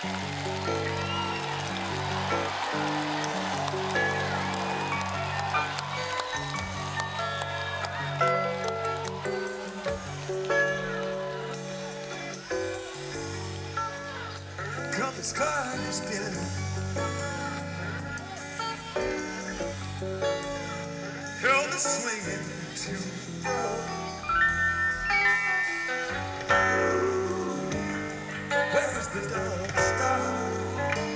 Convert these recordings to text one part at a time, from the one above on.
Come the sky is spinning, held the swinging to where's the dark star?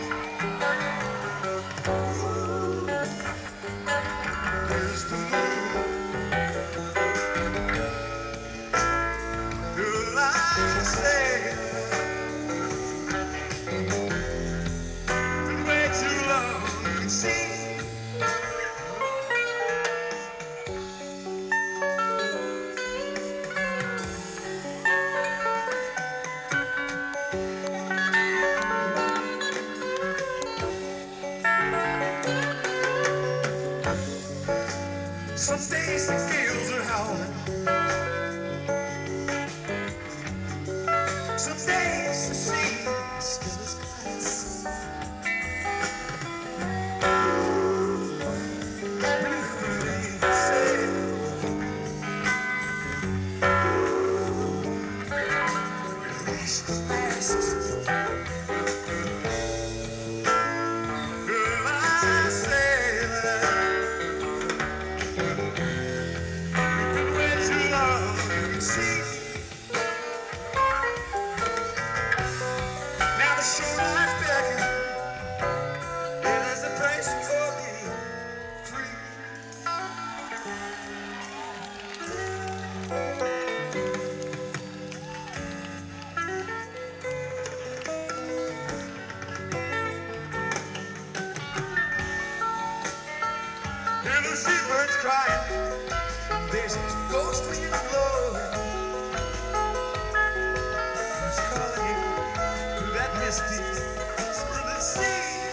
Where's the moon? Will I say been way too long? You see, some days the gales are howling, some days the sea is still as glass. Crying, there's a ghost wind blowing, who's calling you to that misty silver sea,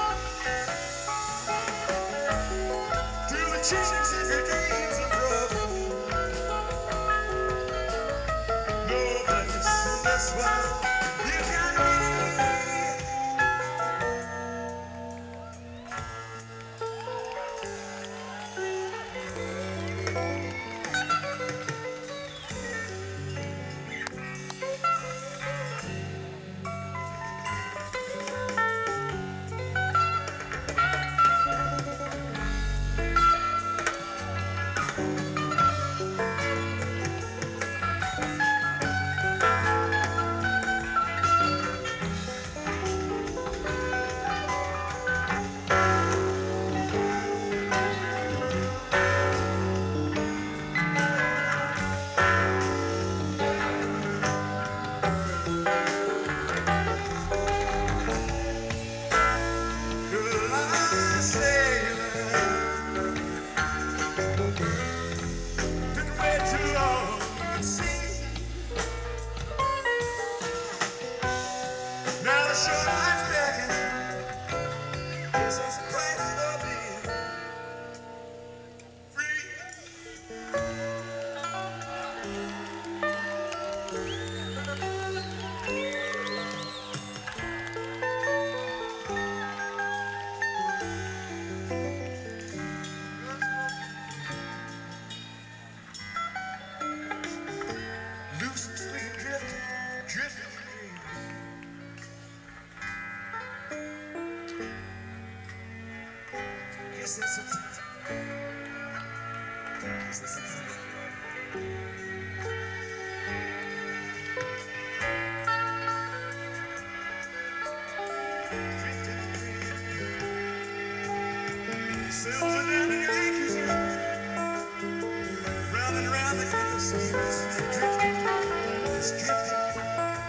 to the chasing secret dreams of trouble. No place in this world you can be.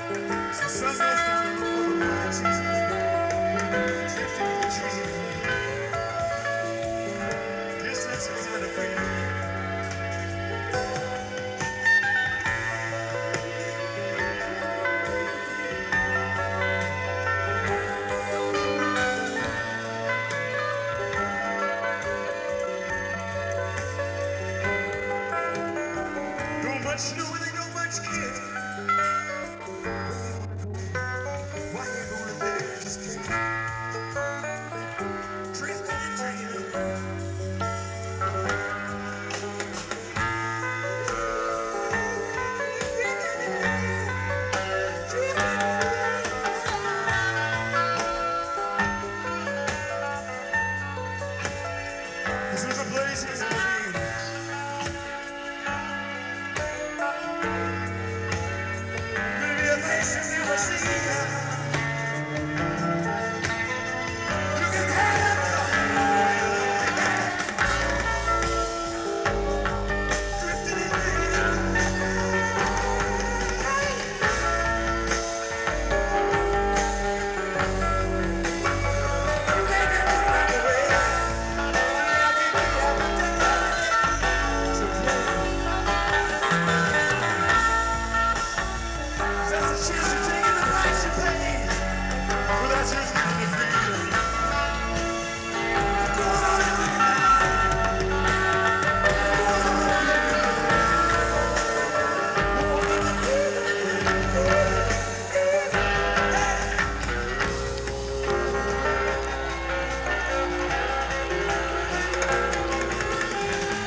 Sunrise down the road, drifting in the dream.